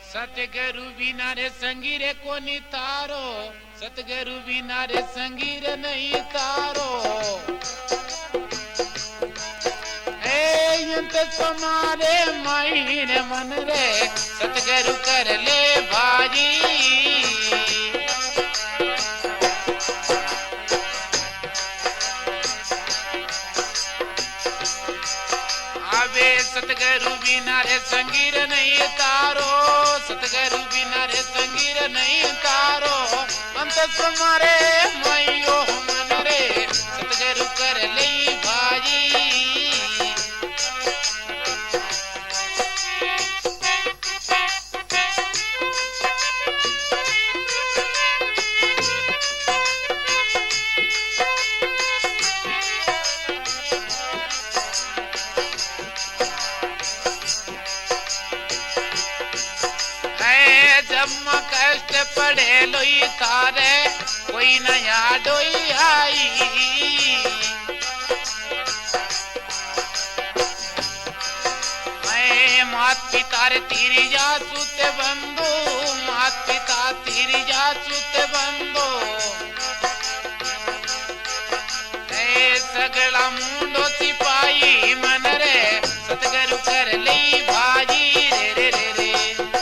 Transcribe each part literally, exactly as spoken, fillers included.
सतगुरु बिना रे संगी रे कोनी तारो, सतगुरु बिना रे संगी रे नहीं तारो। ए तुम्हारे मायने मन रे सतगुरु कर ले भाजी। आवे सतगुरु बिना रे संगी रे नहीं तारो, सतगुरु बिना रे संगी रे नहीं तारो। अंत तुम्हारे मायो मन रे सतगुरु कर ले भाजी। कष्ट पड़े लोई थारे कोई नया डोई आई। मैं मात पिता रे तीरी जा सुते बंदो, मात पिता तीरी जा सुते बंदो। ए सगला मुंडो सिपाही मन रे सतगुरु कर ली भाजी। रे रे रे रे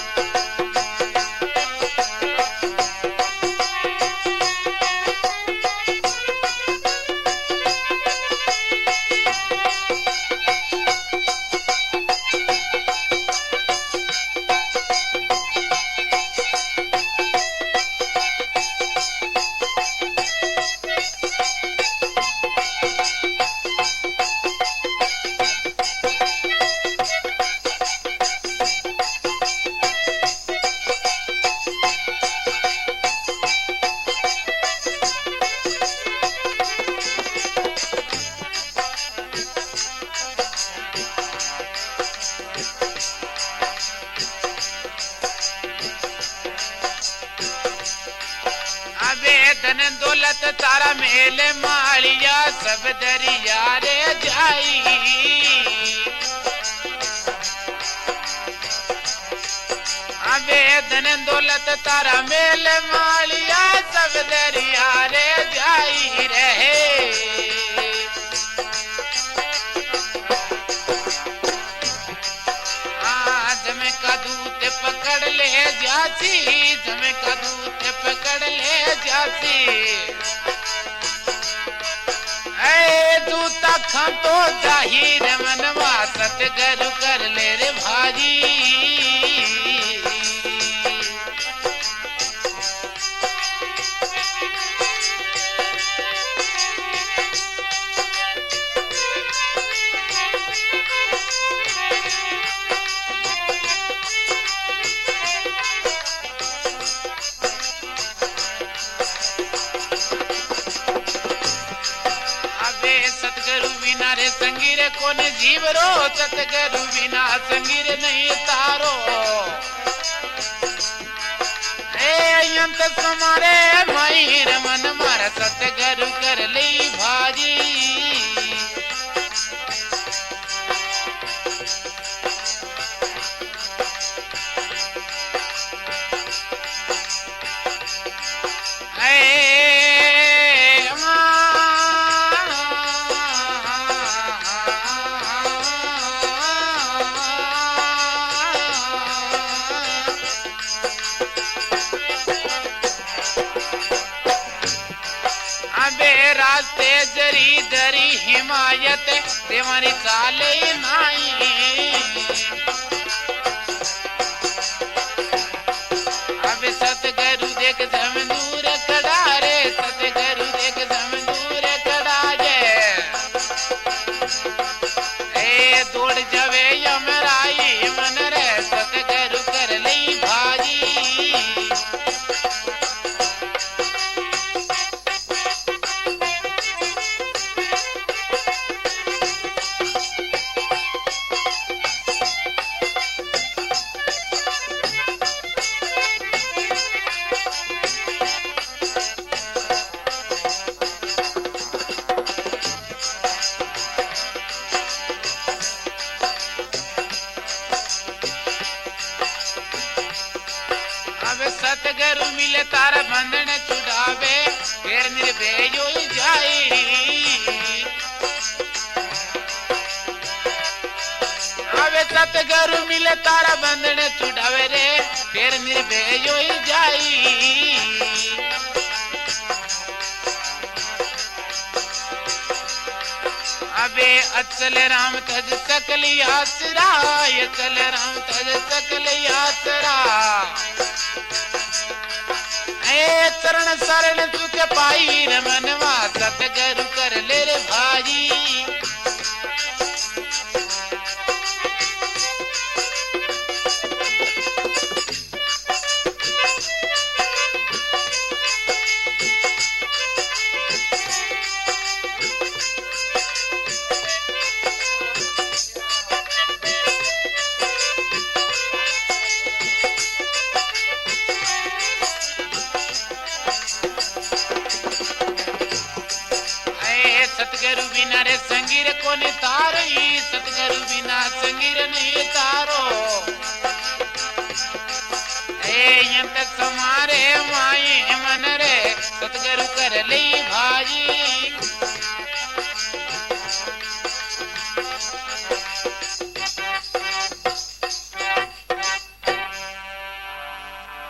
धन दौलत तारा मेल मालिया सब दरिया रे जाई। अबे धन दौलत तारा मेल मालिया सब दरिया रे जाई रहे। जमे का दूत पकड़ ले जाती, जमे का दूत पकड़ ले जाती। ऐ दूता खां तो जाहिर मनवा सतगुरु कर ले रे भाजी। सतगुरु बिना रे संगी रे कौन जीव रो, सतगुरु बिना संगी रे नहीं तारो। ए अंत तुम्हारे मायर मन मार सतगुरु कर ली भाजी। रास्ते जरी दरी हिमायत तेवारी चाले नाई। अब सतगुरु देख समदूर खड़ा रे, सतगुरु देख समदूर खड़ा जे। ए दौड़ जावे यमराई मन रे सतगुरु कर ली भाजी। सतगुरु मिले तारा बंधन छुड़ावे फिर निर्भय होई जाई आवे सतगुरु मिले तारा बंधन छुड़ावे रे फिर निर्भय होई जाई अबे अचल राम तज सकल आसरा अचल राम तज सकल आसरा ए चरण शरण सुख पाई रे मनवा सतगुरु कर ले रे भाई सतगुरु बिना रे संगीर कोने तारो सतगुरु बिना संगीर नहीं तारो ए समारे माए मन रे सतगुरु कर ले भाई